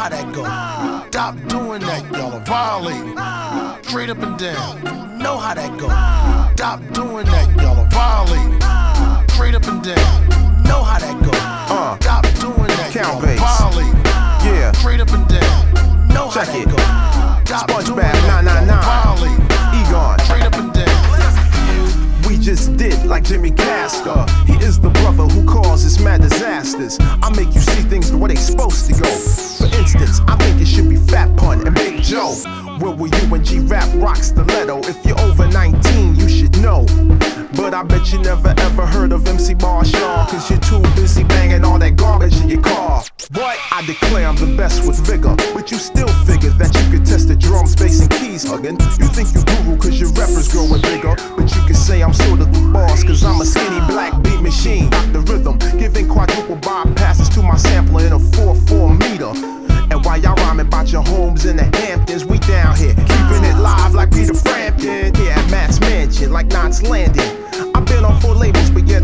how that go. Stop doing that, y'all are violating. Straight up and down, you know how that go. Stop doing that, y'all are violating. Straight up and down, you know how that go. Stop doing that, y'all are violating. Yeah. Straight up and down, you know how that go. Stop doing that, y'all are violating. Egon. Straight up and down. We just did like Jimmy Castor. He is the brother who causes mad disasters. I make you see things the way they supposed to go. For instance, I think it should be Fat Pun and Big Joe. Where were you when G-Rap rocked stiletto? If you're over 19, you should know. But I bet you never ever heard of MC Marshall, cause you're too busy banging all that garbage in your car. What? I declare I'm the best with vigor, but you still figured that you could test the drums, bass, and keys hugging. You think you guru cause your rappers growing bigger, but you can say I'm sort of the boss, cause I'm a skinny black beat machine. Rock the rhythm, giving quadruple bypasses to my sampler in a 4/4 meter. And while y'all rhyming about your homes in the Hamptons, we down here keeping it live like Peter Frampton. Yeah, at Matt's Mansion, like Knots Landing. I've been on 4 labels, but yet